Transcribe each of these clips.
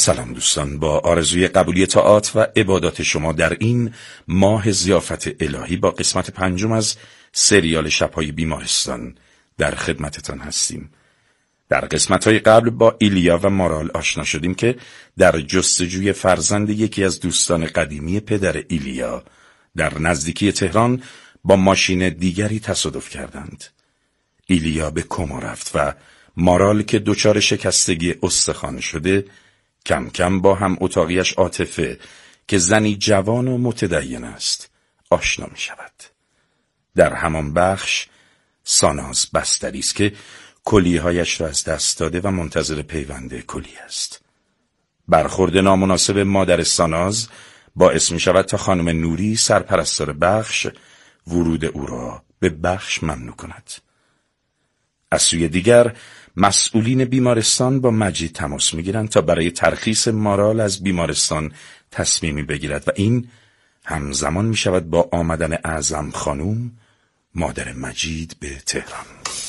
سلام دوستان، با آرزوی قبولی طاعات و عبادات شما در این ماه ضیافت الهی با قسمت 5 از سریال شب‌های بیمارستان در خدمتتان هستیم. در قسمت‌های قبل با ایلیا و مارال آشنا شدیم که در جستجوی فرزند یکی از دوستان قدیمی پدر ایلیا در نزدیکی تهران با ماشین دیگری تصادف کردند. ایلیا به کما رفت و مارال که دچار شکستگی استخوان شده کم کم با هم اتاقیش عاطفه که زنی جوان و متدین است آشنا می شود. در همان بخش ساناز بستری است که کلیه‌هایش را از دست داده و منتظر پیوند کلیه است. برخورد نامناسب مادر ساناز باعث می شود تا خانم نوری سرپرستار بخش ورود او را به بخش ممنوع کند. از سوی دیگر مسئولین بیمارستان با مجید تماس می‌گیرند تا برای ترخیص مارال از بیمارستان تصمیمی بگیرد و این همزمان می‌شود با آمدن اعظم خانوم مادر مجید به تهران.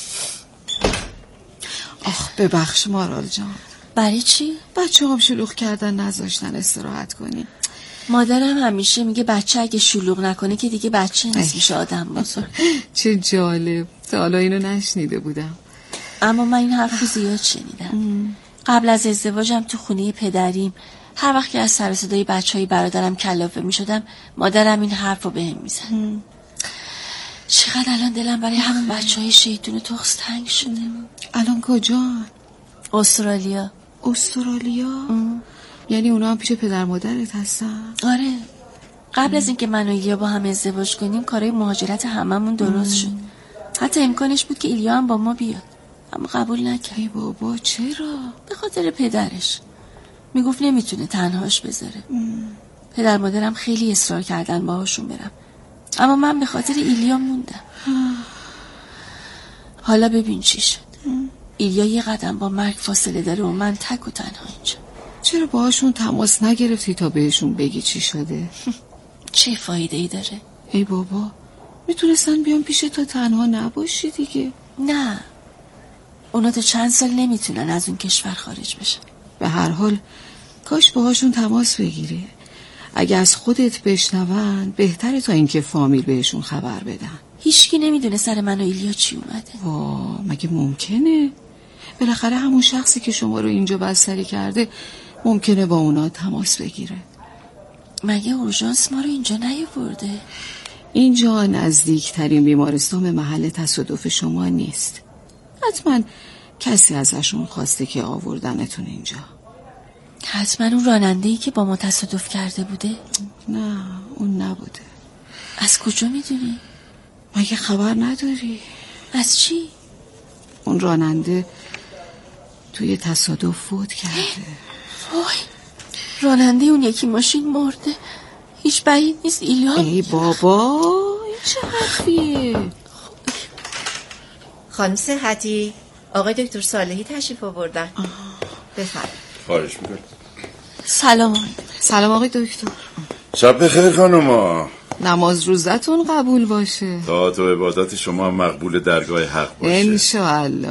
آخ ببخش مارال جان. برای چی؟ بچه‌هام شلوغ کردن نذاشتن استراحت کنی. مادرم همیشه میگه بچه اگه شلوغ نکنه که دیگه بچه نیست، میشه آدم بزرگ. چه جالب، تا حالا اینو نشنیده بودم. اما من این حرف رو زیاد شنیدم. قبل از ازدواجم تو خونه پدریم هر وقت که از سر صدای بچهای برادرم کلافه میشدم مادرم این حرف رو بهم میزد. چقدر الان دلم برای همون بچهای شیطون تخس تنگ شده. الان کجا؟ استرالیا. یعنی اونا هم پیش پدر مادرت هستن؟ آره. قبل از اینکه من و ایلیا با هم ازدواج کنیم کارهای مهاجرت هممون درست شد. حتی امکانش بود که ایلیا هم با ما بیاد، اما قبول نکرد. ای بابا چرا؟ به خاطر پدرش. میگفت نمیتونه تنهاش بذاره. پدر مادرم خیلی اصرار کردن باهاشون برم، اما من به خاطر ایلیا موندم. حالا ببین چی شد. ایلیا یه قدم با مرگ فاصله داره و من تک و تنها اینجا. چرا باهاشون تماس نگرفتی تا بهشون بگی چی شده؟ چه فایده ای داره؟ ای بابا میتونستن بیان پیش تا تنها نباشی دیگه. نه، اونا تا چند سال نمیتونن از اون کشور خارج بشن. به هر حال کاش باهاشون تماس بگیری. اگه از خودت بشنون بهتره تا اینکه فامیل بهشون خبر بدن. هیچکی نمیدونه سر من و ایلیا چی اومده. وا مگه ممکنه؟ بالاخره همون شخصی که شما رو اینجا بستری کرده ممکنه با اونا تماس بگیره. مگه اورژانس ما رو اینجا نیاورده؟ اینجا نزدیکترین بیمارستان به محل تصادف شما نیست. حتما کسی ازشون خواسته که آوردنتون اینجا. حتما اون راننده‌ای که با ما تصادف کرده بوده؟ نه اون نبوده. از کجا میدونی؟ مگه خبر نداری؟ از چی؟ اون راننده توی تصادف فوت کرده. وای، راننده اون یکی ماشین مرده. هیچ بعید نیست ایلیا. ای بابا این چه حرفیه؟ خانم صحتی، آقای دکتر صالحی تشریف آوردن. بفرمایید. خواهش می‌کنم. سلام آقای دکتر. شب بخیر خانوما. نماز روزتون قبول باشه. طاعت و عبادات شما مقبول درگاه حق باشه. انشاءالله.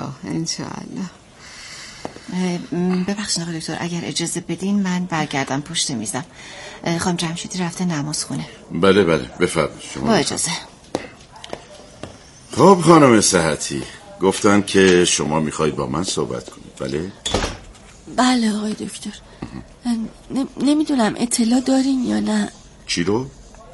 ببخشید آقای دکتر اگر اجازه بدین من برگردم پشت میزم. خانم جمشیدی رفته نماز خونه. بله بفرمایید شما. با اجازه. خب خانم صحتی، گفتن که شما میخواید با من صحبت کنید. بله آقای دکتر. نمیدونم اطلاع دارین یا نه. چی رو؟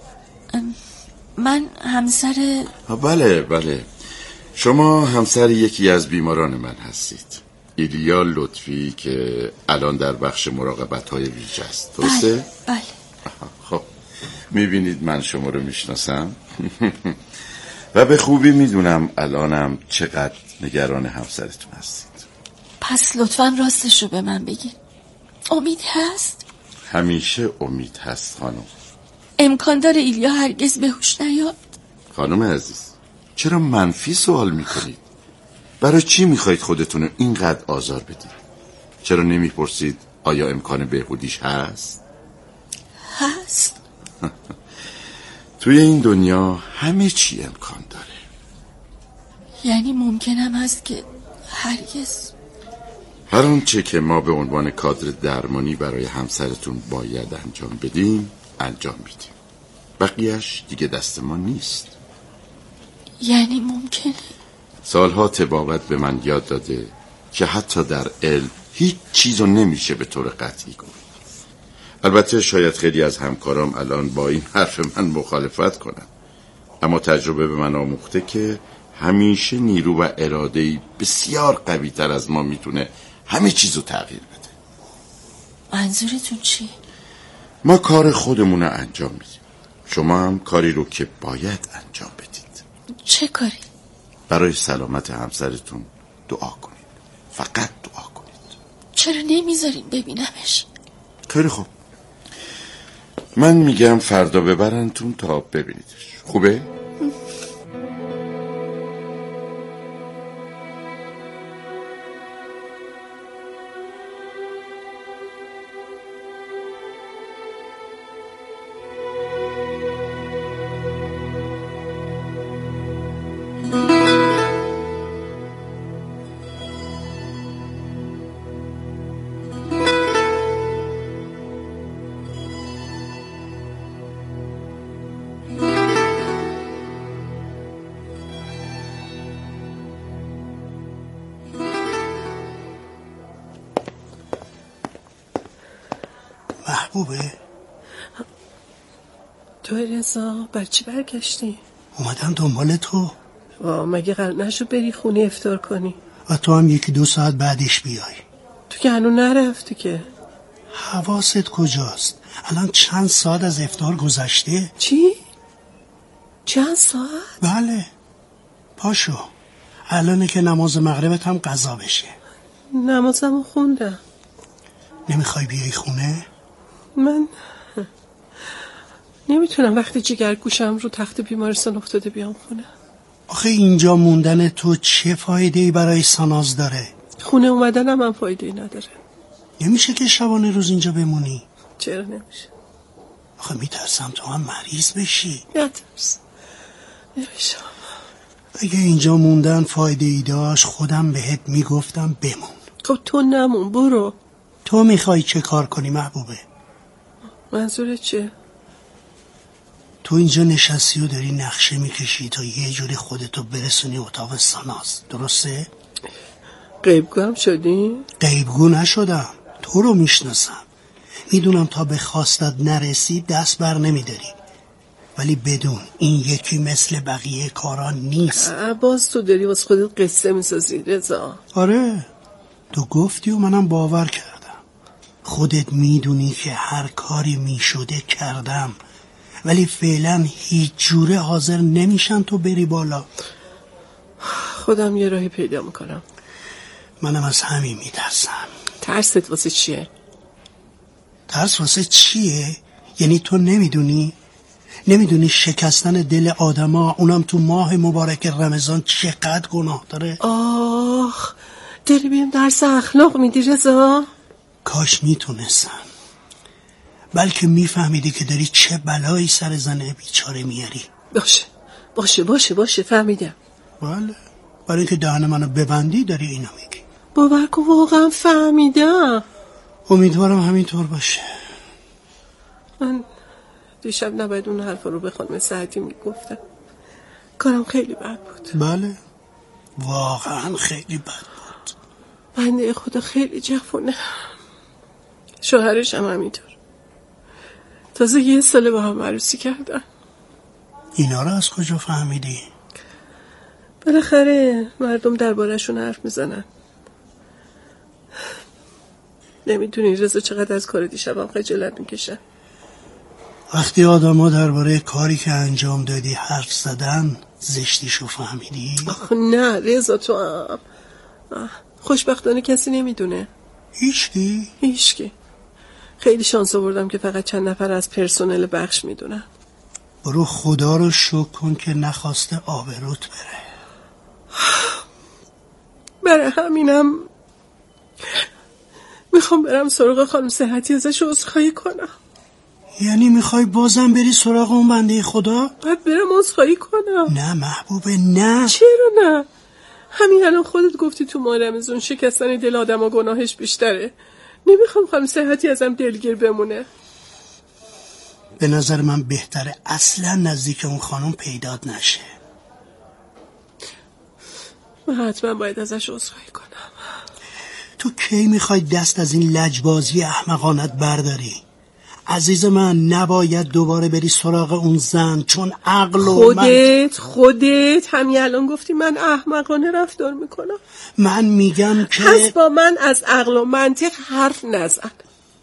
من همسر... بله شما همسر یکی از بیماران من هستید، ایلیا لطفی، که الان در بخش مراقبت‌های ویژه است، درسته؟ بله. خب میبینید من شما رو میشناسم و به خوبی میدونم الانم چقدر نگران همسرتون هستید. پس لطفاً راستش رو به من بگید. امید هست؟ همیشه امید هست خانم. امکان داره ایلیا هرگز به هوش نیاد؟ خانم عزیز چرا منفی سوال میکنید؟ برای چی میخواید خودتون رو اینقدر آزار بدید؟ چرا نمیپرسید آیا امکان بهبودیش هست؟ هست. توی این دنیا همه چی امکان داره. یعنی ممکنم هست که هر آنچه که ما به عنوان کادر درمانی برای همسرتون باید انجام بدیم انجام میدیم. بقیهش دیگه دست ما نیست. یعنی ممکنه؟ سالها طبابت به من یاد داده که حتی در علم هیچ چیزو نمیشه به طور قطعی گفت. البته شاید خیلی از همکارام الان با این حرف من مخالفت کنن، اما تجربه به من آموخته که همیشه نیرو و اراده‌ای بسیار قوی تر از ما میتونه همه چیزو تغییر بده. منظورتون چی؟ ما کار خودمون رو انجام میدیم، شما هم کاری رو که باید انجام بدید. چه کاری؟ برای سلامت همسرتون دعا کنید، فقط دعا کنید. چرا نمیذارین ببینمش؟ خیلی خوب، من میگم فردا ببرنتون تا ببینیدش. خوبه؟ محبوبه؟ تو رضا بر چی برگشتی؟ اومدم دنبال تو. مگه قرار نشد بری خونه افطار کنی؟ و تو هم 1-2 ساعت بعدش بیای. تو که هنوز نرفتی که. حواست کجاست؟ الان چند ساعت از افطار گذشته؟ چی؟ چند ساعت؟ بله، پاشو، الانه که نماز مغربت هم قضا بشه. نمازمو خوندم. نمیخوای بیای خونه؟ من نمیتونم وقتی جگر گوشم رو تخت بیمارستان افتاده بیام خونه. آخه اینجا موندن تو چه فایده‌ای برای ساناز داره؟ خونه اومدنم هم فایده‌ای نداره. نمیشه که شبانه روز اینجا بمونی؟ چرا نمیشه؟ آخه میترسم تو هم مریض بشی. نترس، نمیشم. اگه اینجا موندن فایده‌ای داشت خودم بهت میگفتم بمون. خب تو نمون، برو. تو میخوای چه کار کنی محبوبه؟ منظورت چیه؟ تو اینجا نشستی و داری نقشه میکشی تا یه جوری خودتو برسونی اتاق ساناز، درسته؟ غیبگو هم شدی؟ غیبگو نشدم، تو رو میشناسم، میدونم تا به خواستت نرسی دست بر نمیداری، ولی بدون این یکی مثل بقیه کارا نیست. باز تو داری واسه خودت قصه میسازی رضا. آره، تو گفتی و منم باور کردم. خودت میدونی که هر کاری میشده کردم، ولی فعلا هیچ جوره حاضر نمیشن تو بری بالا. خودم یه راهی پیدا میکنم. منم از همین میترسم. ترست واسه چیه؟ ترس واسه چیه؟ یعنی تو نمیدونی شکستن دل آدما، اونم تو ماه مبارک رمضان، چقدر گناه داره؟ آخ، داری بهم درس اخلاق میدی رضا؟ کاش میتونستم، بلکه میفهمیدی که داری چه بلایی سر زن بیچاره میاری. باشه فهمیدم. بله، برای اینکه دهن منو ببندی داری اینو میگی. باور کن واقعا فهمیدم. امیدوارم همینطور باشه. من دیشب نباید اون حرفا رو به خانم سعدی میگفتم. کارم خیلی بد بود. بله، واقعا خیلی بد بود. بنده خدا خیلی جوونه، شوهرش هم همینطور. تازه 1 ساله با هم عروسی کردن. اینا رو از کجا فهمیدی؟ بالاخره مردم درباره‌شون حرف میزنن. نمیدونی رضا چقدر از کار دیشبم خجالت میکشن. وقتی آدما درباره کاری که انجام دادی حرف زدن زشتیشو فهمیدی؟ آخ نه رضا، تو هم خوشبختانه کسی نمیدونه. هیچکی. خیلی شانس آوردم که فقط چند نفر از پرسنل بخش میدونن. برو خدا رو شکر کن که نخواسته آبروت بره. برای همینم میخوام برم سراغ خانم صحتی ازش عذرخواهی کنم. یعنی میخوای بازم بری سراغ اون بنده خدا؟ باید برم عذرخواهی کنم. نه محبوبه، نه. چرا نه؟ همین الان خودت گفتی تو ماه رمضان شکستن دل آدم و گناهش بیشتره. نمیخوام خانم صحتی ازم دلگیر بمونه. به نظر من بهتره اصلا نزدیک اون خانم پیدات نشه. من حتما باید ازش عذرخواهی کنم. تو کی میخوای دست از این لجبازی احمقانت برداری؟ عزیز من نباید دوباره بری سراغ اون زن، چون عقل و خودت همین الان گفتی من احمقانه رفتار میکنم. من میگم که پس با من از عقل و منطق حرف نزن.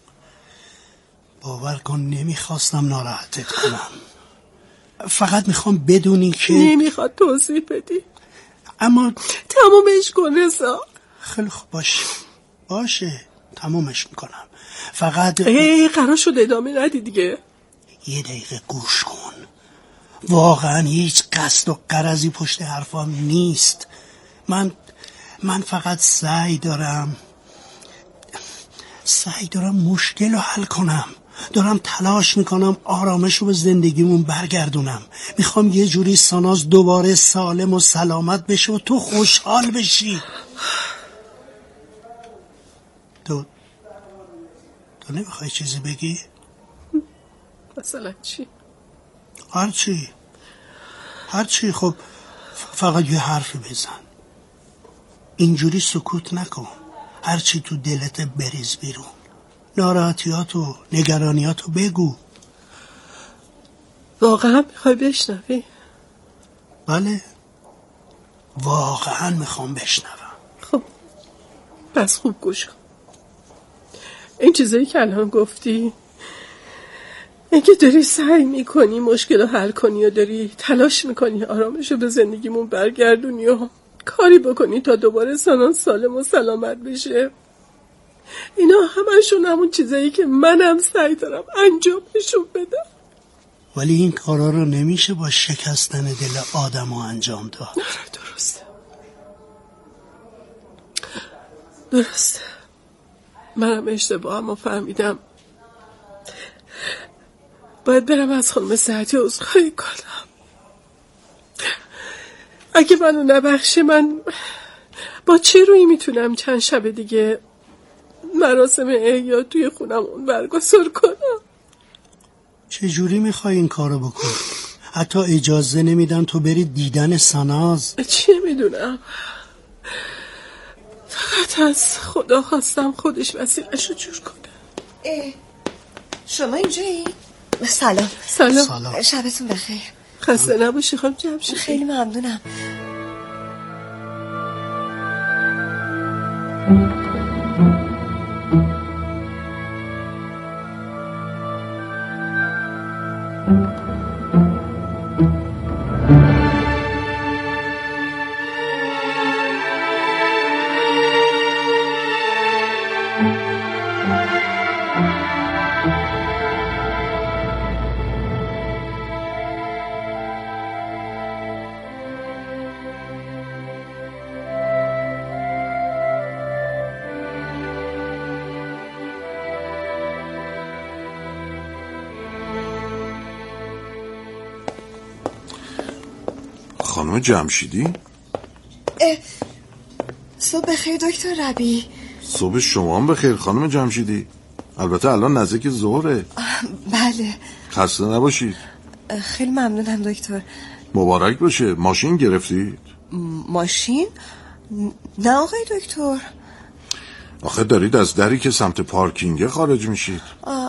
باور کن نمیخواستم ناراحتت کنم، فقط میخوام بدونی که نمیخواد توضیح بدی. اما تمومش کن رضا. خیلی خوب باشه تمومش میکنم. فقط قرار شد ادامه ندی دیگه. یه دقیقه گوش کن. واقعا هیچ قصد و غرضی پشت حرفام نیست. من فقط سعی دارم مشکل رو حل کنم. دارم تلاش میکنم آرامش رو به زندگیمون برگردونم. میخوام یه جوری ساناز دوباره سالم و سلامت بشه و تو خوشحال بشی. تو نمیخوای چیزی بگی؟ مثلا چی؟ هرچی. خب فقط یه حرفی بزن. اینجوری سکوت نکن. هرچی تو دلت بریز بیرون. ناراحتیاتو نگرانیاتو بگو. واقعا میخوای بشنوی؟ بله واقعا میخوام بشنوم. خب پس خوب گوش کن. این چیزایی که الان گفتی، اینکه داری سعی میکنی مشکل رو حل کنی و داری تلاش میکنی آرامش رو به زندگیمون برگردونی و کاری بکنی تا دوباره ساناز سالم و سلامت بشه، اینا همشون همون چیزایی که منم سعی دارم انجامشون بدم. ولی این کارا رو نمیشه با شکستن دل آدم رو انجام داد. درسته. منم اشتباهمو فهمیدم. باید برم از خانم صحتی عذرخواهی کنم. اگه منو نبخشه، من با چه رویی میتونم چند شب دیگه مراسم احیا توی خونمون برگزار کنم؟ چجوری میخوای این کارو بکنی؟ حتی اجازه نمیدن تو بری دیدن ساناز. چی میدونم، فقط از خدا خواستم خودش وسیله‌شو جور کنه. شما اینجایی؟ سلام. شبتون بخیر. خسته نباشی خانم جمشیدی. خیلی ممنونم. خانم جمشیدی؟ صبح بخیر دکتر ربیع. صبح شما هم بخیر خانم جمشیدی. البته الان نزدیک ظهره. بله. خسته نباشید. خیلی ممنونم دکتر. مبارک باشه. ماشین گرفتید؟ ماشین؟ نه آقای دکتر. آخه دارید از دری که سمت پارکینگه خارج میشید.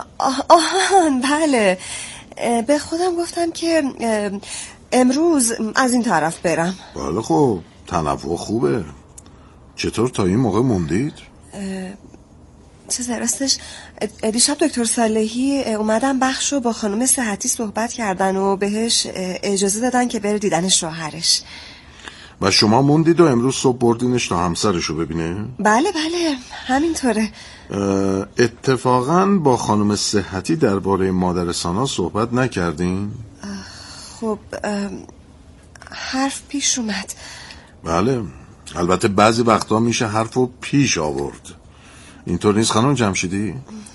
بله. به خودم گفتم که امروز از این طرف برم. بله خب تنوع خوبه. چطور تا این موقع موندید؟ چیز راستش دیشب دکتر صالحی اومدن بخش رو با خانم صحتی صحبت کردن و بهش اجازه دادن که بره دیدن شوهرش. و شما موندید و امروز صبح بردینش تا همسرشو ببینه؟ بله همینطوره. اتفاقا با خانم صحتی درباره مادر ساناز صحبت نکردین؟ خب حرف پیش اومد. بله البته بعضی وقتا میشه حرفو پیش آورد. اینطور نیست خانم جمشیدی؟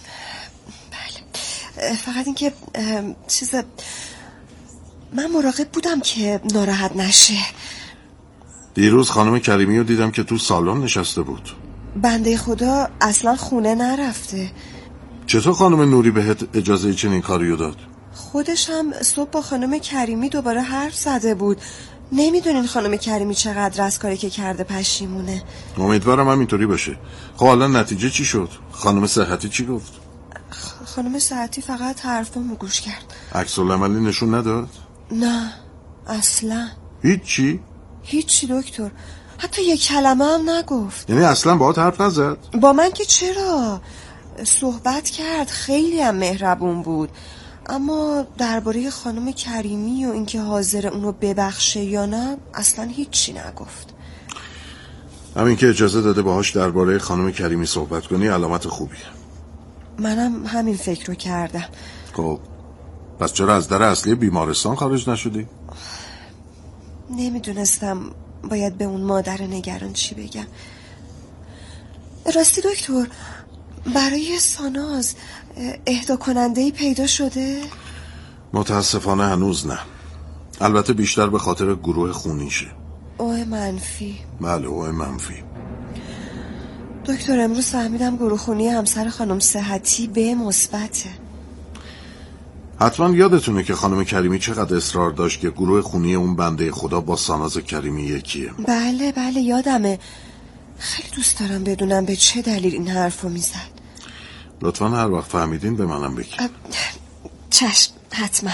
بله فقط اینکه من مراقب بودم که ناراحت نشه. دیروز خانم کریمی رو دیدم که تو سالن نشسته بود. بنده خدا اصلا خونه نرفته. چطور خانم نوری بهت اجازه چنین کاریو داد؟ خودش هم صبح با خانم کریمی دوباره حرف زده بود. نمیدونین خانم کریمی چقدر از کاری که کرده پشیمونه. امیدوارم همینطوری باشه. خب حالا نتیجه چی شد؟ خانم صحتی چی گفت؟ خانم صحتی فقط حرفامو گوش کرد. عکس العملی نشون نداد؟ نه اصلا. هیچی دکتر. حتی یک کلمه هم نگفت. یعنی اصلا باهات حرف نزد؟ با من که چرا؟ صحبت کرد، خیلی هم مهربون بود، اما درباره خانم کریمی و اینکه حاضر اونو ببخشه یا نه اصلا هیچی نگفت. همین که اجازه داده باهاش درباره خانم کریمی صحبت کنی علامت خوبیه. منم همین فکر رو کردم. خب پس چرا از در اصلی بیمارستان خارج نشدی؟ نمیدونستم باید به اون مادر نگران چی بگم. راستی دکتر، برای ساناز اهدا کننده‌ای پیدا شده؟ متاسفانه هنوز نه. البته بیشتر به خاطر گروه خونیشه. اوه منفی. بله اوه منفی. دکتر امروز فهمیدم گروه خونی همسر خانم صحتی به مثبته. حتما یادتونه که خانم کریمی چقدر اصرار داشت که گروه خونی اون بنده خدا با ساناز کریمی یکیه. بله یادمه. خیلی دوست دارم بدونم به چه دلیل این حرفو میزد. لطفا هر وقت فهمیدین به منم بگید. چشم حتما.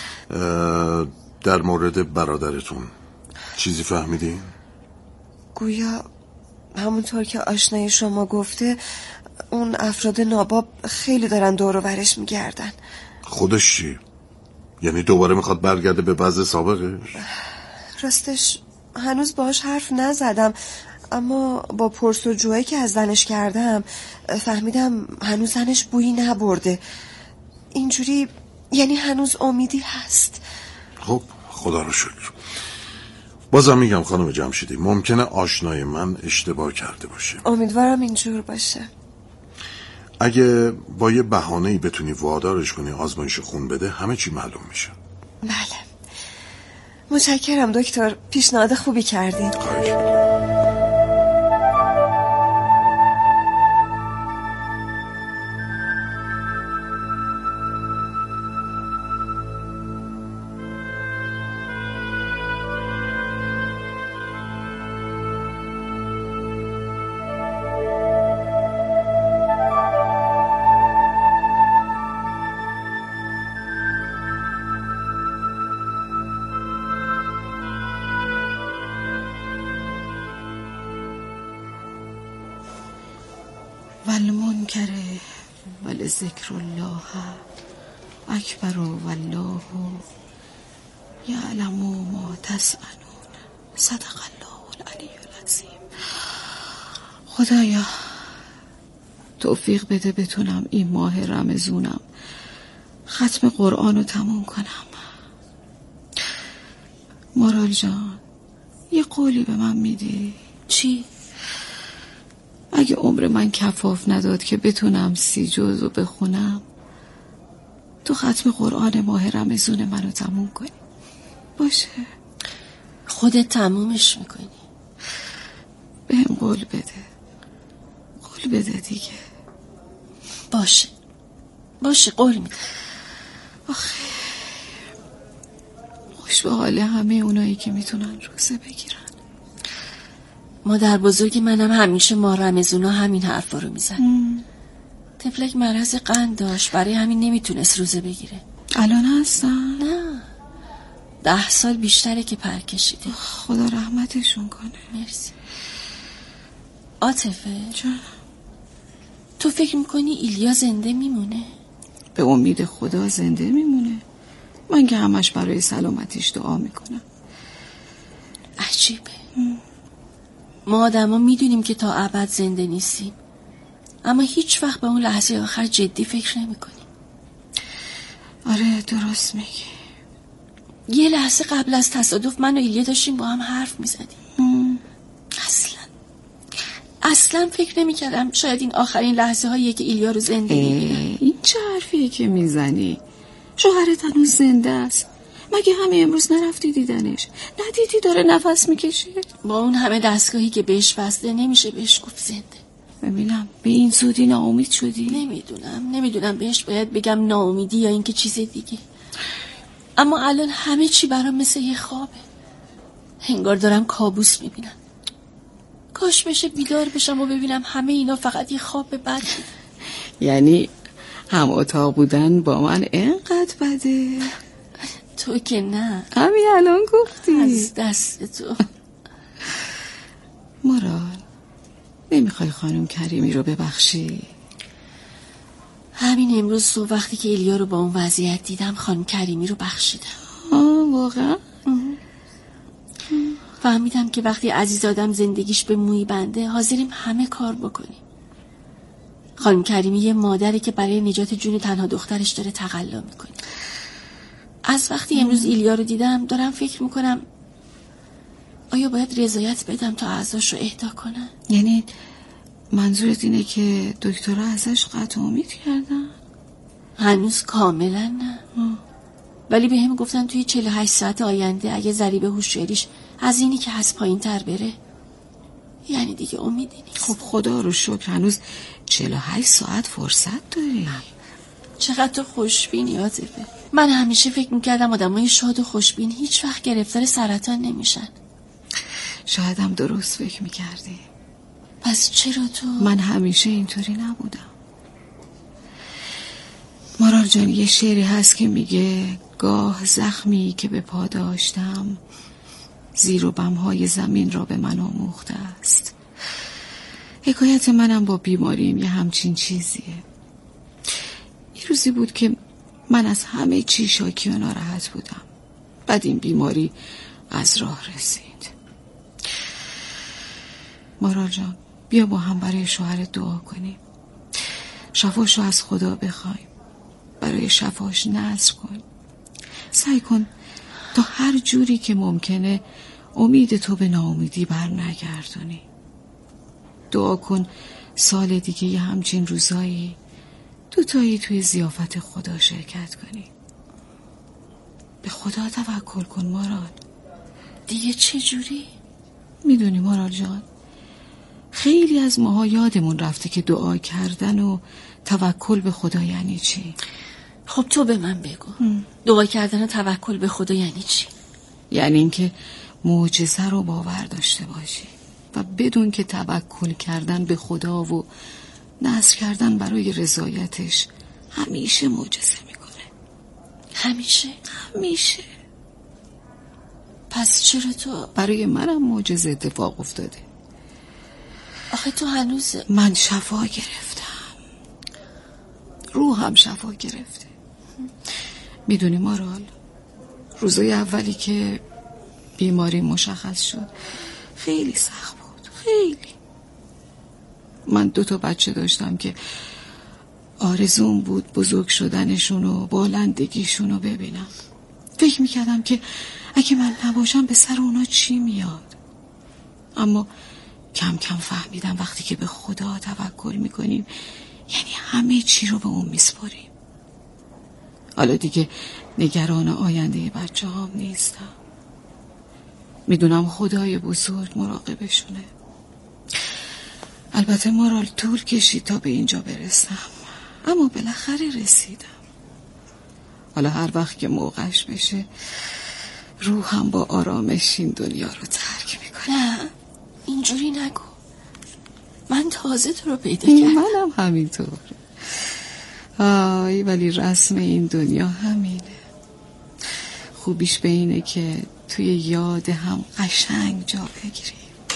در مورد برادرتون چیزی فهمیدین؟ گویا همونطور که آشنای شما گفته اون افراد ناباب خیلی دارن دور و برش میگردن. خودش چی؟ یعنی دوباره میخواد برگرده به وضع سابقش؟ راستش هنوز باهاش حرف نزدم، اما با پرس‌وجویی که از زنش کردم فهمیدم هنوز زنش بویی نبرده. اینجوری یعنی هنوز امیدی هست. خب خدا رو شکر. بازم میگم خانم جمشیدی ممکنه آشنای من اشتباه کرده باشه. امیدوارم اینجور باشه. اگه با یه بهانه‌ای بتونی وادارش کنی آزمایش خون بده همه چی معلوم میشه. بله متشکرم دکتر، پیشنهاد خوبی کردین. والمنکر ولذکر الله اکبر والله یعلم ما تسعنون. صدق الله العلی العظیم. خدایا توفیق بده بتونم این ماه رمضونم ختم قرآن رو تموم کنم. مارال جان یه قولی به من میدی؟ چی؟ اگه عمر من کفاف نداد که بتونم 30 جزء رو بخونم، تو ختم قرآن ماه رمضون منو تموم کنی. باشه؟ خودت تمومش میکنی. بهم قول بده. قول بده دیگه. باشه قول میدم. آخه خوش به حال همه اونایی که میتونن روزه بگیرن. مادر بزرگ منم همیشه ما رمضونا همین حرفا رو میزن. طفلک مرض قند داشت، برای همین نمیتونست روزه بگیره. الان هستن؟ نه 10 سال بیشتره که پر کشیده. خدا رحمتشون کنه. مرسی. عاطفه جان تو فکر میکنی ایلیا زنده میمونه؟ به امید خدا زنده میمونه. من که همش برای سلامتیش دعا میکنم. عجیبه. ما آدما میدونیم که تا ابد زنده نیستیم، اما هیچ وقت به اون لحظه آخر جدی فکر نمی کنیم. آره درست میگی. یه لحظه قبل از تصادف من و ایلیا داشتیم با هم حرف میزدیم. اصلا فکر نمی کردم شاید این آخرین لحظه هاییه که ایلیا رو زنده ببینم. این چه حرفیه که میزنی؟ شوهرت هنوز زنده است. مگه همه امروز نرفتی دیدنش؟ ندیدی داره نفس میکشه؟ با اون همه دستگاهی که بهش بسته نمیشه بهش گفت زنده. ببینم به این زودی ناامید شدی؟ نمیدونم بهش باید بگم ناامیدی یا اینکه چیز دیگه. اما الان همه چی برام مثل یه خوابه. انگار دارم کابوس میبینم. کاش بشه بیدار بشم و ببینم همه اینا فقط یه خواب بد. یعنی هم اتاق بودن با من اینقدر بده؟ تو که نه. همین الان گفتی. از دست تو. مرال نمیخوای خانم کریمی رو ببخشی؟ همین امروز صبح وقتی که ایلیا رو با اون وضعیت دیدم خانم کریمی رو بخشیدم. واقعا؟ فهمیدم که وقتی عزیزادم زندگیش به مویی بنده حاضریم همه کار بکنیم. خانم کریمی یه مادری که برای نجات جون تنها دخترش داره تقلا میکنه. از وقتی امروز ایلیا رو دیدم دارم فکر میکنم آیا باید رضایت بدم تا اعضاش رو اهدا کنن؟ یعنی منظورت اینه که دکترها ازش قطع امید کردن؟ هنوز کاملا نه. ولی به هم گفتن توی 48 ساعت آینده اگه ضریب هوشیاریش از اینی که هست پایین تر بره یعنی دیگه امیدی نیست. خب خدا رو شکر هنوز 48 ساعت فرصت داری. چقدر تو خوشبینی عاطفه. من همیشه فکر میکردم آدمای شاد و خوشبین هیچ وقت گرفتار سرطان نمیشن. شاید هم درست فکر میکردی. پس چرا تو؟ من همیشه اینطوری نبودم. مرال جان یه شعری هست که میگه گاه زخمی که به پا داشتم زیر و بمهای زمین را به من آموخته است. حکایت منم با بیماریم یه همچین چیزیه. یه روزی بود که من از همه چی شاکی و ناراحت بودم. بعد این بیماری از راه رسید. مرال جان بیا با هم برای شوهرت دعا کنیم. شفاش رو از خدا بخوایم. برای شفاش نذر کن. سعی کن تا هر جوری که ممکنه امید تو به ناامیدی بر نگردونی. دعا کن سال دیگه یه همچین روزایی دوتایی توی ضیافت خدا شرکت کنی. به خدا توکل کن مرال. دیگه چه جوری؟ میدونی مرال جان خیلی از ماها یادمون رفته که دعا کردن و توکل به خدا یعنی چی. خب تو به من بگو. دعا کردن و توکل به خدا یعنی چی؟ یعنی اینکه معجزه رو باور داشته باشی و بدون که توکل کردن به خدا و نذر کردن برای رضایتش همیشه معجزه میکنه. همیشه. پس چرا تو؟ برای منم معجزه اتفاق افتاده. آخه تو هنوز من شفا گرفتم. روحم شفا گرفته. میدونی مارال روزای اولی که بیماری مشخص شد خیلی سخت بود. خیلی. من 2 بچه داشتم که آرزوم بود بزرگ شدنشون و بالندگیشون رو ببینم. فکر میکردم که اگه من نباشم به سر اونا چی میاد. اما کم کم فهمیدم وقتی که به خدا توکل میکنیم یعنی همه چی رو به اون میسپاریم. حالا دیگه نگران آینده بچه هم نیستم. میدونم خدای بزرگ مراقبشونه. البته مارال طول کشید تا به اینجا برسم اما بالاخره رسیدم. حالا هر وقت که موقعش بشه روحم با آرامش این دنیا رو ترک میکنه. نه اینجوری نگو. من تازه تو رو پیدا کردم. منم همینطور. آی ولی رسم این دنیا همینه. خوبیش به اینه که توی یاد هم قشنگ جا بگیریم.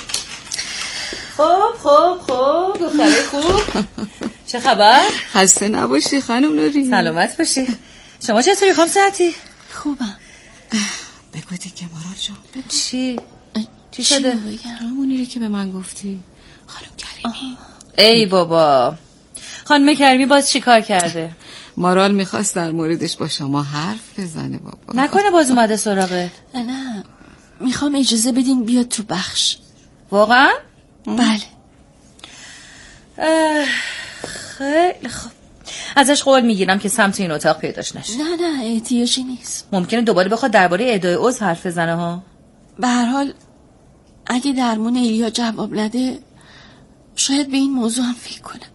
خب دختره خوب. چه خبر؟ خسته نباشی خانم نوری. سلامت باشی. شما چطوری خانم ساعتی؟ خوبم. بگو دیگه مرال جان. چی شده؟ همونی رو که به من گفتی خانم کریمی. ای بابا خانم کریمی باز چی کار کرده؟ مارال میخواست در موردش با شما حرف بزنه بابا. نکنه باز اومده سراغت؟ نه میخوام اجازه بدین بیاد تو بخش. واقعا؟ بله. خیلی خوب. ازش قول میگیرم که سمت این اتاق پیداش نشه. نه احتیاجی نیست. ممکنه دوباره بخواد درباره ادای عضو حرف بزنه ها. به هر حال اگه درمون ایلیا جواب نده شاید به این موضوع هم فکر کنم.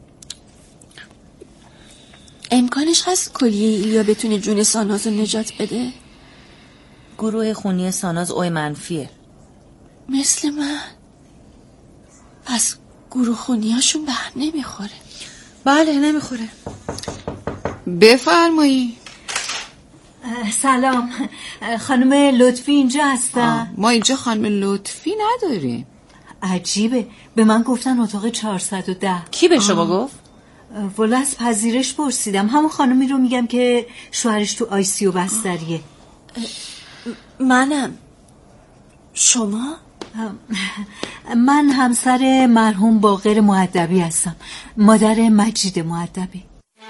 امکانش هست کلیه ایلیا بتونه جون ساناز رو نجات بده؟ گروه خونی ساناز اوی منفیه. مثل من. پس گروه خونیاشون به هم نمیخوره. بله نمیخوره. بفرمایی. سلام، خانم لطفی اینجا هستن؟ ما اینجا خانم لطفی نداریم. عجیبه، به من گفتن اتاق 410. کی به شما گفت؟ والا از پذیرش پرسیدم، همون خانمی رو میگم که شوهرش تو آیسیو بستریه. منم. شما؟ من همسر مرحوم باقر مؤدبی هستم، مادر مجید مؤدبی.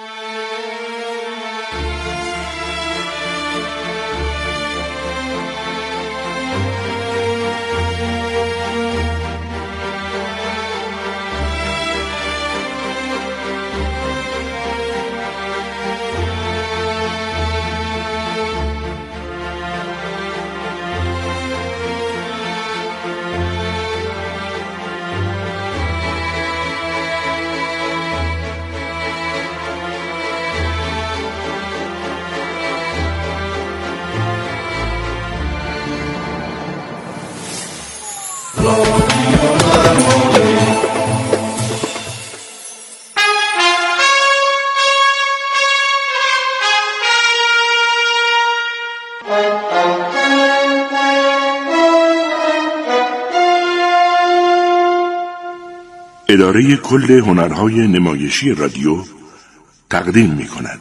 اداره کل هنرهای نمایشی رادیو تقدیم می کند.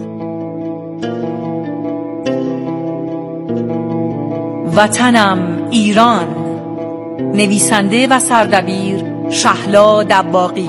وطنم ایران، نویسنده و سردبیر شهلا دباغی.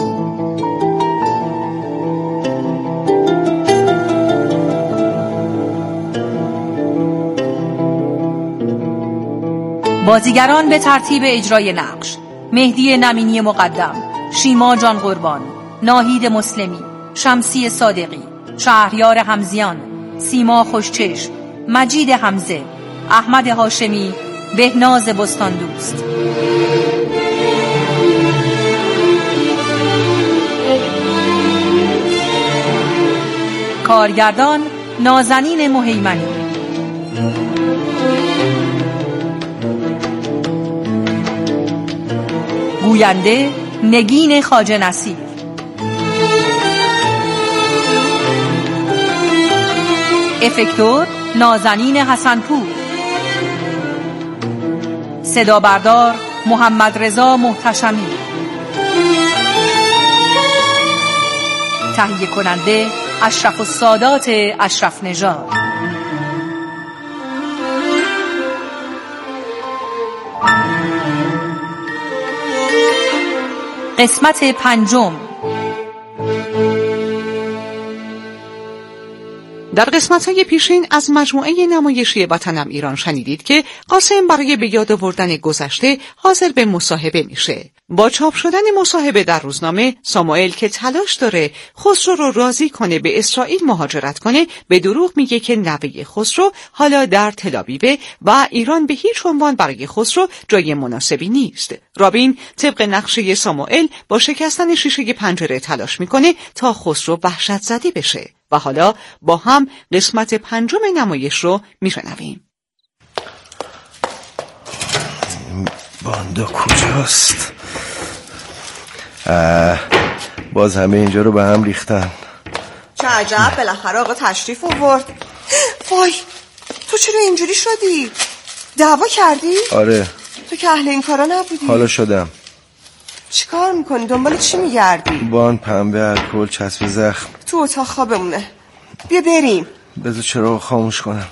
بازیگران به ترتیب اجرای نقش: مهدی نمینی مقدم، شیما جان قربان، ناهید مسلمی، شمسی صادقی، شهریار حمزیان، سیما خوشچشم، مجید حمزه، احمد هاشمی، بهناز بستان دوست. کارگردان نازنین مهیمنی. گوینده نگین خواجه نصیر. افکتور نازنین حسنپور. صدا بردار محمد رضا محتشمی. تهیه کننده اشرف السادات اشرف نژاد. قسمت 5. در قسمت‌های پیشین از مجموعه نمایشی وطنم ایران شنیدید که قاسم برای به یاد آوردن گذشته حاضر به مصاحبه میشه. با چاپ شدن مصاحبه در روزنامه، ساموئل که تلاش داره خسرو رو راضی کنه به اسرائیل مهاجرت کنه، به دروغ میگه که نوه خسرو حالا در تل‌آویو و ایران به هیچ عنوان برای خسرو جای مناسبی نیست. رابین طبق نقشه ساموئل با شکستن شیشه پنجره تلاش میکنه تا خسرو وحشت زده بشه. و حالا با هم قسمت 5 نمایش رو میشنویم. باندا کجاست؟ باز همه اینجا رو به هم ریختن. چه عجب، بالاخره آقا تشریف آورد. وای، تو چرا اینجوری شدی؟ دعوا کردی؟ آره. تو که اهل این کارا نبودی. حالا شدم. چی کار میکنی؟ دنبال چی میگردی؟ بان، پنبه، الکل، چسب زخم. تو اتاق خوابمونه. بیا بریم. بذار چراغ خاموش کنم.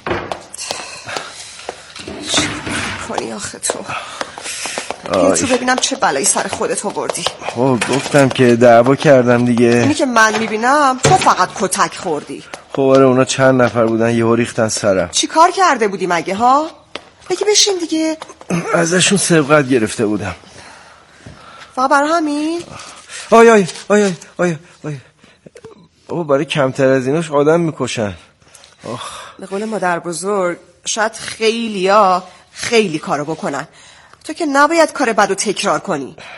چی کنی آخه تو؟ بیا تو ببینم چه بلایی سر خودت آوردی. خب گفتم که دعوا کردم دیگه. اینی که من میبینم تو فقط کتک خوردی. خب آره، اونا چند نفر بودن یهو ریختن سرم. چی کار کرده بودی مگه ها؟ بگی بشین دیگه. ازشون سبقت گرفته بودم. فقط برای همین؟ آی آی آی آی آی آی بابا برای کمتر از ایناش آدم میکشن. به قول مادر بزرگ شاید خیلی کارو بکنن، تو که نباید کار بدو تکرار کنی.